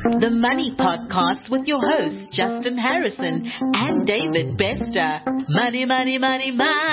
The Money Podcast with your hosts, Justin Harrison and David Bester. Money, money, money,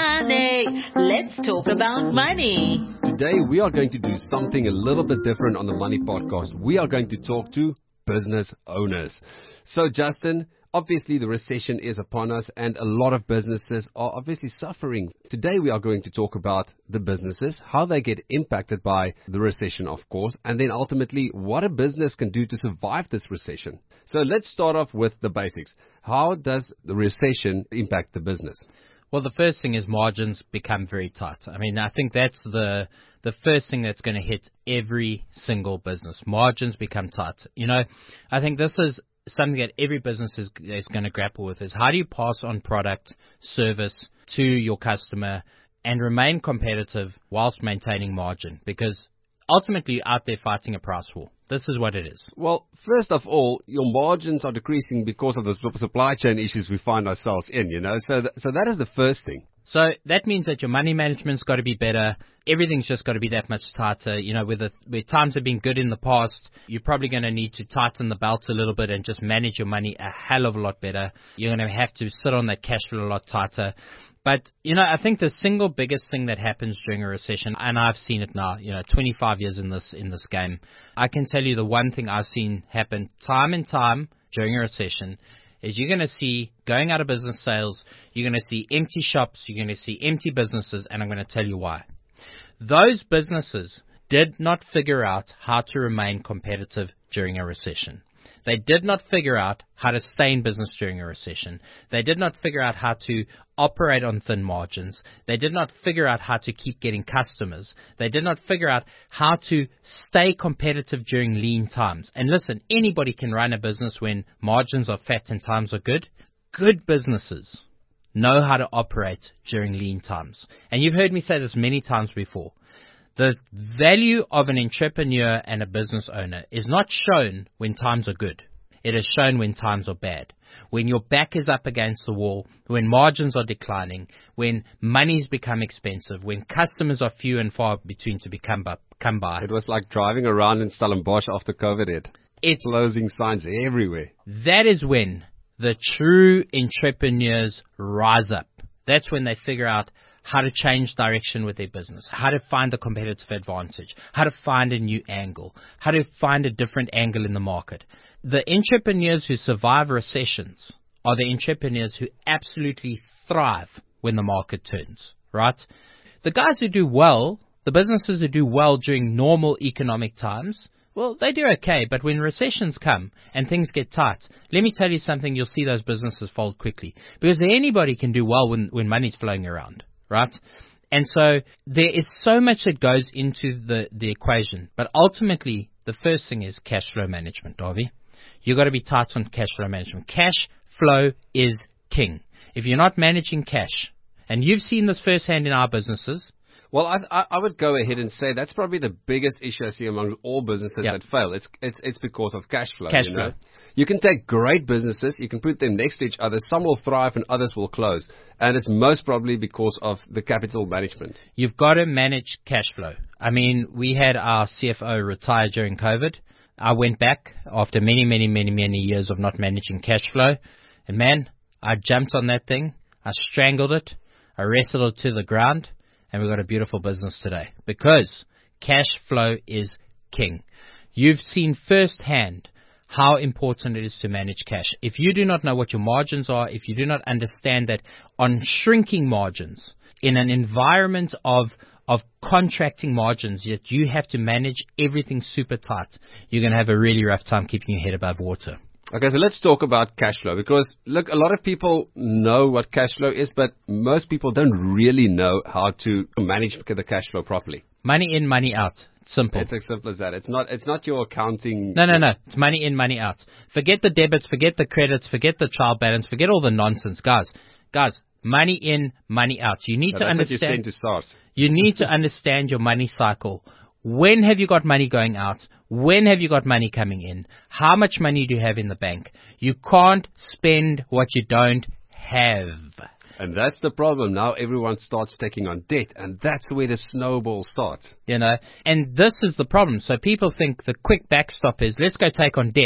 money. Let's talk about money. Today we are going to do something a little bit different on the Money Podcast. We are going to talk to business owners. So Justin, obviously the recession is upon us and a lot of businesses are obviously suffering. Today we are going to talk about the businesses, how they get impacted by the recession, of course, and then ultimately what a business can do to survive this recession. So let's start off with the basics. How does the recession impact the business? Well, the first thing is margins become very tight. I mean, I think that's the first thing that's going to hit every single business. Margins become tight. You know, I think this is something that every business is going to grapple with, is how do you pass on product, service to your customer and remain competitive whilst maintaining margin? Because ultimately you're out there fighting a price war. This is what it is. Well, first of all, your margins are decreasing because of the supply chain issues we find ourselves in, you know. So that is the first thing. So that means that your money management's got to be better. Everything's just got to be that much tighter. You know, where times have been good in the past, you're probably going to need to tighten the belt a little bit and just manage your money a hell of a lot better. You're going to have to sit on that cash flow a lot tighter. But, you know, I think the single biggest thing that happens during a recession, and I've seen it now, 25 years in this game, I can tell you the one thing I've seen happen time and time during a recession is you're going to see going out of business sales, you're going to see empty shops, you're going to see empty businesses, and I'm going to tell you why. Those businesses did not figure out how to remain competitive during a recession. They did not figure out how to stay in business during a recession. They did not figure out how to operate on thin margins. They did not figure out how to keep getting customers. They did not figure out how to stay competitive during lean times. And listen, anybody can run a business when margins are fat and times are good. Good businesses know how to operate during lean times. And you've heard me say this many times before. The value of an entrepreneur and a business owner is not shown when times are good. It is shown when times are bad. When your back is up against the wall, when margins are declining, when money's become expensive, when customers are few and far between to come by. It was like driving around in Stellenbosch after COVID hit. It's closing signs everywhere. That is when the true entrepreneurs rise up. That's when they figure out how to change direction with their business, how to find a competitive advantage, how to find a new angle, how to find a different angle in the market. The entrepreneurs who survive recessions are the entrepreneurs who absolutely thrive when the market turns, right? The guys who do well, the businesses who do well during normal economic times, well, they do okay, but when recessions come and things get tight, let me tell you something, you'll see those businesses fold quickly. Because anybody can do well when money's flowing around. Right? And so there is so much that goes into the equation. But ultimately, the first thing is cash flow management, Darby. You've got to be tight on cash flow management. Cash flow is king. If you're not managing cash, and you've seen this firsthand in our businesses. Well, I would go ahead and say that's probably the biggest issue I see among all businesses that fail. It's because of cash flow. Cash flow. You can take great businesses, you can put them next to each other. Some will thrive and others will close. And it's most probably because of the capital management. You've got to manage cash flow. I mean, we had our CFO retire during COVID. I went back after many, many, many, many years of not managing cash flow. And man, I jumped on that thing. I strangled it. I wrestled it to the ground. And we've got a beautiful business today. Because cash flow is king. You've seen firsthand how important it is to manage cash. If you do not know what your margins are, if you do not understand that on shrinking margins, in an environment of contracting margins, yet you have to manage everything super tight, you're going to have a really rough time keeping your head above water. Okay, so let's talk about cash flow because, look, a lot of people know what cash flow is, but most people don't really know how to manage the cash flow properly. Money in, money out. Simple. It's as simple as that. It's not your accounting. No. It's money in, money out. Forget the debits, forget the credits, forget the trial balance, forget all the nonsense. Guys, money in, money out. You need to understand. That's what you send to SARS. You need to understand your money cycle. When have you got money going out? When have you got money coming in? How much money do you have in the bank? You can't spend what you don't have. And that's the problem. Now everyone starts taking on debt, and that's where the snowball starts. You know, and this is the problem. So people think the quick backstop is, let's go take on debt.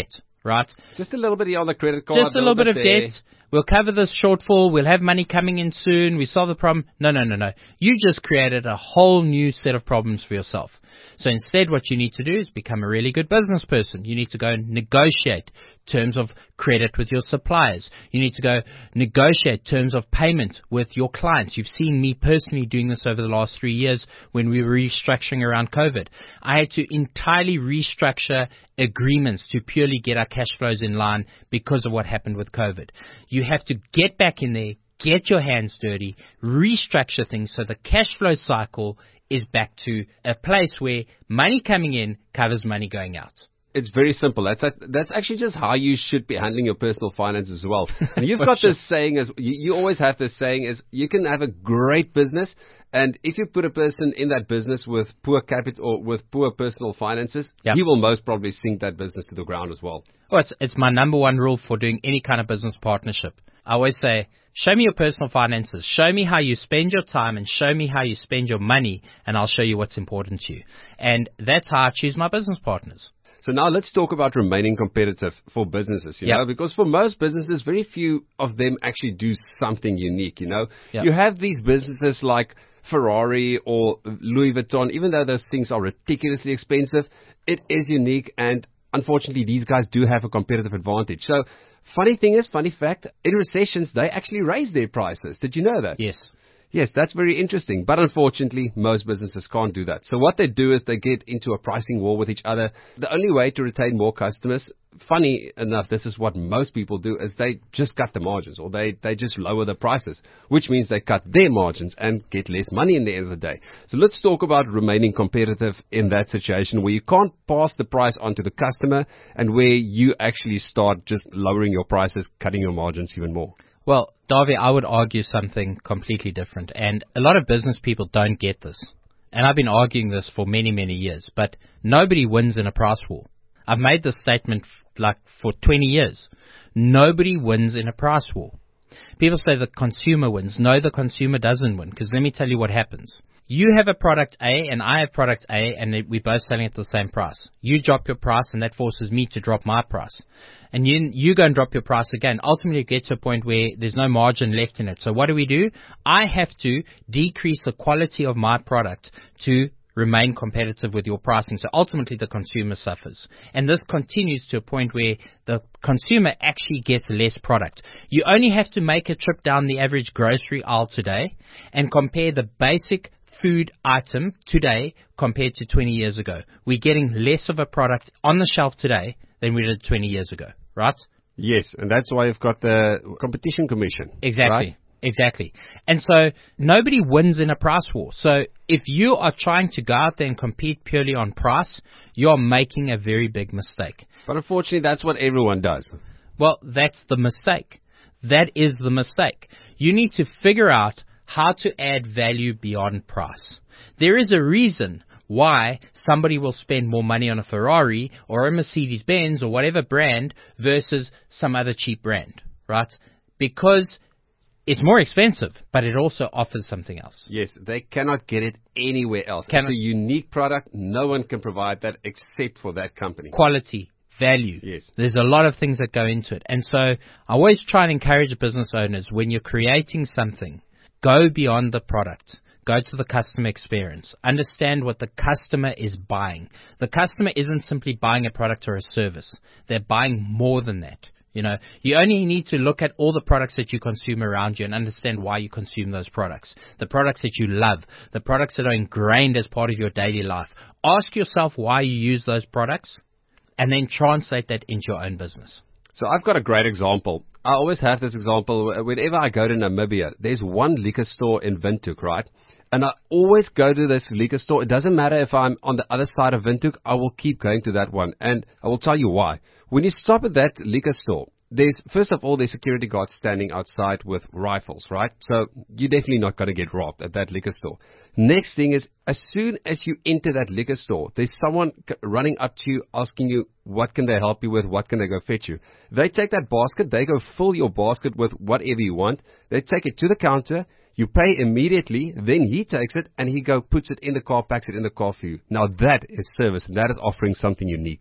right? Just a little bit here on the credit card. Just a little bit of there. debt. We'll cover this shortfall. We'll have money coming in soon. We solve the problem. No. You just created a whole new set of problems for yourself. So instead, what you need to do is become a really good business person. You need to go and negotiate terms of credit with your suppliers. You need to go negotiate terms of payment with your clients. You've seen me personally doing this over the last 3 years when we were restructuring around COVID. I had to entirely restructure agreements to purely get our cash flows in line because of what happened with COVID. You have to get back in there, get your hands dirty, restructure things so the cash flow cycle is back to a place where money coming in covers money going out. It's very simple. That's actually just how you should be handling your personal finances as well. And you've got this saying, as you always have this saying, is you can have a great business, and if you put a person in that business with poor capital or with poor personal finances, he will most probably sink that business to the ground as well. Oh, it's my number one rule for doing any kind of business partnership. I always say, show me your personal finances, show me how you spend your time, and show me how you spend your money, and I'll show you what's important to you. And that's how I choose my business partners. So now let's talk about remaining competitive for businesses, you know, because for most businesses, very few of them actually do something unique, you know. You have these businesses like Ferrari or Louis Vuitton, even though those things are ridiculously expensive, it is unique, and unfortunately these guys do have a competitive advantage. So funny fact, in recessions, they actually raise their prices. Did you know that? Yes, that's very interesting. But unfortunately, most businesses can't do that. So what they do is they get into a pricing war with each other. The only way to retain more customers, funny enough, this is what most people do, is they just cut the margins, or they just lower the prices, which means they cut their margins and get less money in the end of the day. So let's talk about remaining competitive in that situation where you can't pass the price on to the customer and where you actually start just lowering your prices, cutting your margins even more. Well, Davy, I would argue something completely different. And a lot of business people don't get this. And I've been arguing this for many, many years. But nobody wins in a price war. I've made this statement for 20 years. Nobody wins in a price war. People say the consumer wins. No, the consumer doesn't win. Because let me tell you what happens. You have a product A and I have product A, and we're both selling at the same price. You drop your price and that forces me to drop my price. And you go and drop your price again. Ultimately, you get to a point where there's no margin left in it. So what do? I have to decrease the quality of my product to remain competitive with your pricing. So ultimately, the consumer suffers. And this continues to a point where the consumer actually gets less product. You only have to make a trip down the average grocery aisle today and compare the basic food item today compared to 20 years ago. We're getting less of a product on the shelf today than we did 20 years ago, right? Yes, and that's why you've got the Competition Commission. Exactly. Right? Exactly. And so nobody wins in a price war. So if you are trying to go out there and compete purely on price, you're making a very big mistake. But unfortunately, that's what everyone does. Well, that's the mistake. That is the mistake. You need to figure out how to add value beyond price. There is a reason why somebody will spend more money on a Ferrari or a Mercedes-Benz or whatever brand versus some other cheap brand, right? Because it's more expensive, but it also offers something else. Yes, they cannot get it anywhere else. It's a unique product. No one can provide that except for that company. Quality, value. Yes. There's a lot of things that go into it. And so I always try and encourage business owners, when you're creating something, go beyond the product. Go to the customer experience. Understand what the customer is buying. The customer isn't simply buying a product or a service. They're buying more than that. You know, you only need to look at all the products that you consume around you and understand why you consume those products. The products that you love, the products that are ingrained as part of your daily life. Ask yourself why you use those products and then translate that into your own business. So I've got a great example. I always have this example. Whenever I go to Namibia, there's one liquor store in Windhoek, right? And I always go to this liquor store. It doesn't matter if I'm on the other side of Windhoek, I will keep going to that one. And I will tell you why. When you stop at that liquor store, first of all, there's security guards standing outside with rifles, right? So you're definitely not going to get robbed at that liquor store. Next thing is, as soon as you enter that liquor store, there's someone running up to you asking you, what can they help you with? What can they go fetch you? They take that basket. They go fill your basket with whatever you want. They take it to the counter. You pay immediately. Then he takes it and he puts it in the car, packs it in the car for you. Now that is service, and that is offering something unique.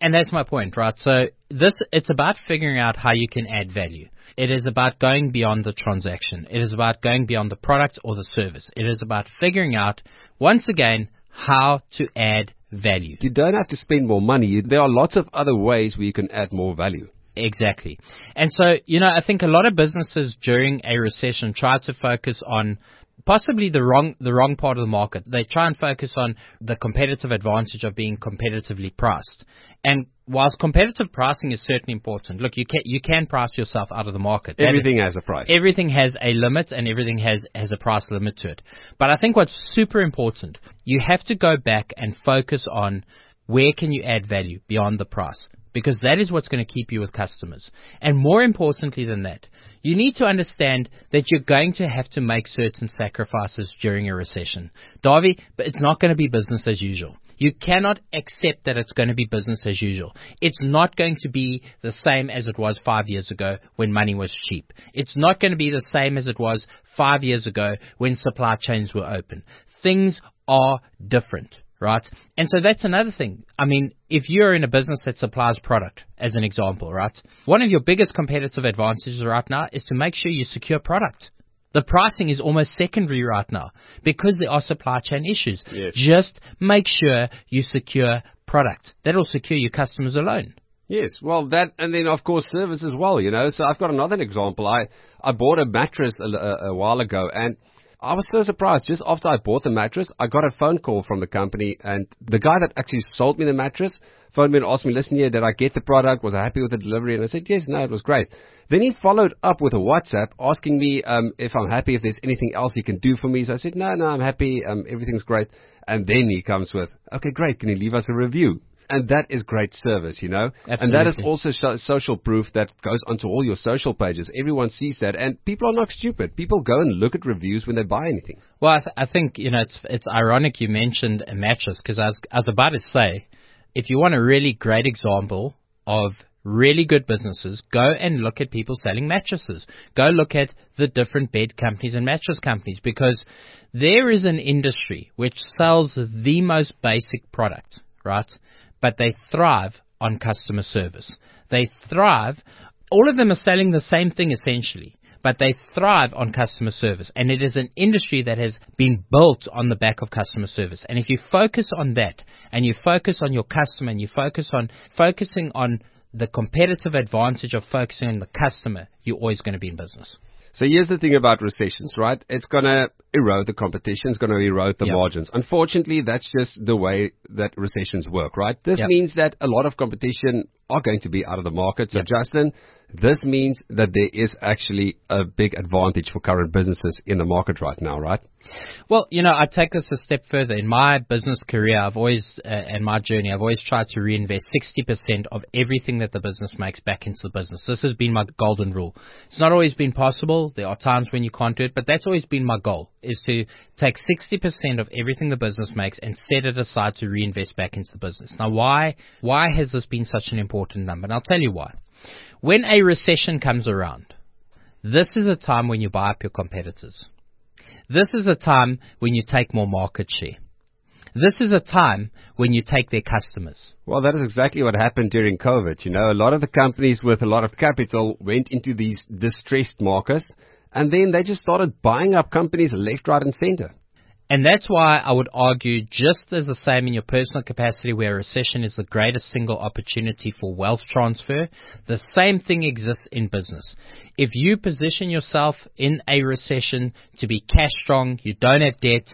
And that's my point, right? So it's about figuring out how you can add value. It is about going beyond the transaction. It is about going beyond the product or the service. It is about figuring out, once again, how to add value. You don't have to spend more money. There are lots of other ways where you can add more value. Exactly. And so, I think a lot of businesses during a recession try to focus on possibly the wrong part of the market. They try and focus on the competitive advantage of being competitively priced. And whilst competitive pricing is certainly important, look, you can price yourself out of the market. Everything has a price. Everything has a limit, and everything has a price limit to it. But I think what's super important, you have to go back and focus on where can you add value beyond the price, because that is what's going to keep you with customers. And more importantly than that, you need to understand that you're going to have to make certain sacrifices during a recession. Davy, but it's not going to be business as usual. You cannot accept that it's going to be business as usual. It's not going to be the same as it was 5 years ago when money was cheap. It's not going to be the same as it was 5 years ago when supply chains were open. Things are different. Right? And so that's another thing. I mean, if you're in a business that supplies product, as an example, right, one of your biggest competitive advantages right now is to make sure you secure product. The pricing is almost secondary right now because there are supply chain issues. Yes. Just make sure you secure product. That'll secure your customers alone. Yes, well, that, and then, of course, service as well, So I've got another example. I bought a mattress a while ago, and I was so surprised. Just after I bought the mattress, I got a phone call from the company, and the guy that actually sold me the mattress phoned me and asked me, listen here, did I get the product? Was I happy with the delivery? And I said, yes, no, it was great. Then he followed up with a WhatsApp asking me if I'm happy, if there's anything else he can do for me. So I said, no, I'm happy. Everything's great. And then he comes with, okay, great. Can you leave us a review? And that is great service, Absolutely. And that is also social proof that goes onto all your social pages. Everyone sees that, and people are not stupid. People go and look at reviews when they buy anything. Well, I think, it's ironic you mentioned a mattress, because I was about to say, if you want a really great example of really good businesses, go and look at people selling mattresses. Go look at the different bed companies and mattress companies, because there is an industry which sells the most basic product, right? But they thrive on customer service. They thrive. All of them are selling the same thing essentially, but they thrive on customer service. And it is an industry that has been built on the back of customer service. And if you focus on that, and you focus on your customer, and you focusing on the competitive advantage of focusing on the customer, you're always going to be in business. So here's the thing about recessions, right? It's going to erode the competition. It's going to erode the margins. Unfortunately, that's just the way that recessions work, right? This means that a lot of competition are going to be out of the market. So, Justin, this means that there is actually a big advantage for current businesses in the market right now, right? Well, I take this a step further. In my business career, I've always, and my journey, I've always tried to reinvest 60% of everything that the business makes back into the business. This has been my golden rule. It's not always been possible. There are times when you can't do it, but that's always been my goal, is to take 60% of everything the business makes and set it aside to reinvest back into the business. Now, why has this been such an important number? And I'll tell you why. When a recession comes around, this is a time when you buy up your competitors. This is a time when you take more market share. This is a time when you take their customers. Well, that is exactly what happened during COVID. A lot of the companies with a lot of capital went into these distressed markets, and then they just started buying up companies left, right, and center. And that's why I would argue, just as the same in your personal capacity where a recession is the greatest single opportunity for wealth transfer, the same thing exists in business. If you position yourself in a recession to be cash strong, you don't have debt,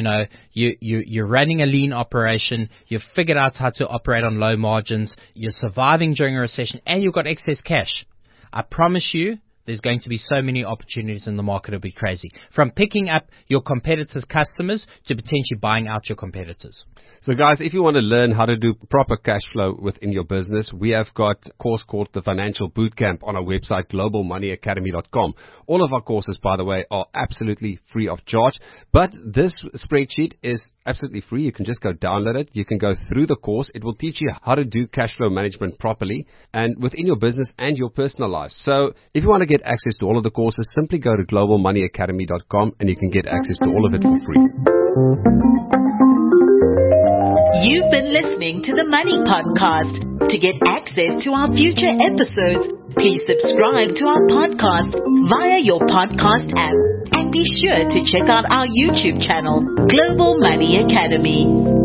you're running a lean operation, you've figured out how to operate on low margins, you're surviving during a recession, and you've got excess cash, I promise you, there's going to be so many opportunities in the market, it'll be crazy. From picking up your competitors' customers to potentially buying out your competitors. So guys, if you want to learn how to do proper cash flow within your business, we have got a course called the Financial Bootcamp on our website, globalmoneyacademy.com. All of our courses, by the way, are absolutely free of charge. But this spreadsheet is absolutely free. You can just go download it. You can go through the course. It will teach you how to do cash flow management properly and within your business and your personal life. So if you want to get access to all of the courses, simply go to globalmoneyacademy.com and you can get access to all of it for free. You've been listening to the Money Podcast. To get access to our future episodes, please subscribe to our podcast via your podcast app and be sure to check out our YouTube channel, Global Money Academy.